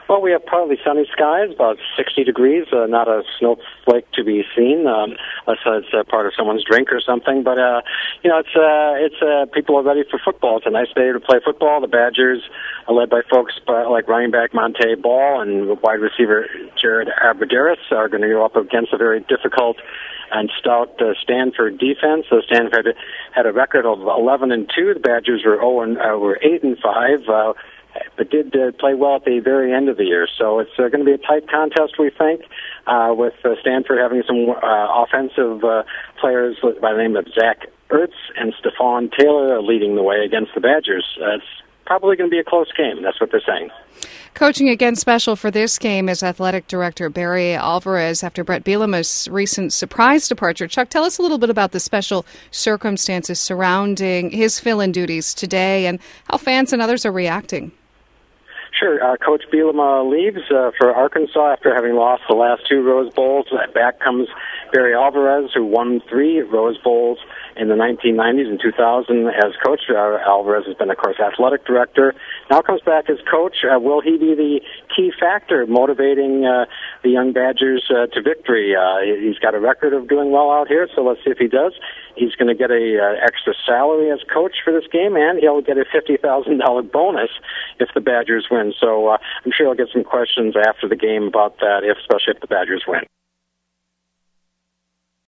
Well, we have partly sunny skies, about 60 degrees, not a snowflake to be seen, unless it's part of someone's drink or something. But, people are ready for football. It's a nice day to play football. The Badgers are led by folks like running back Monte Ball and wide receiver Jared Abbrederis are going to go up against a very difficult and stout Stanford defense. So Stanford had a record of 11-2. The Badgers were 8-5. But did play well at the very end of the year. So it's going to be a tight contest, we think, with Stanford having some offensive players by the name of Zach Ertz and Stephon Taylor leading the way against the Badgers. It's probably going to be a close game. That's what they're saying. Coaching again special for this game is athletic director Barry Alvarez after Brett Bielema's recent surprise departure. Chuck, tell us a little bit about the special circumstances surrounding his fill-in duties today and how fans and others are reacting. Sure. Coach Bielema leaves for Arkansas after having lost the last 2 Rose Bowls. Back comes Barry Alvarez, who won 3 Rose Bowls in the 1990s and 2000 as coach. Alvarez has been, of course, athletic director. Now comes back as coach. Will he be the key factor motivating the young Badgers to victory? He's got a record of doing well out here, so let's see if he does. He's going to get a extra salary as coach for this game, and he'll get a $50,000 bonus if the Badgers win. So I'm sure he'll get some questions after the game about that, especially if the Badgers win.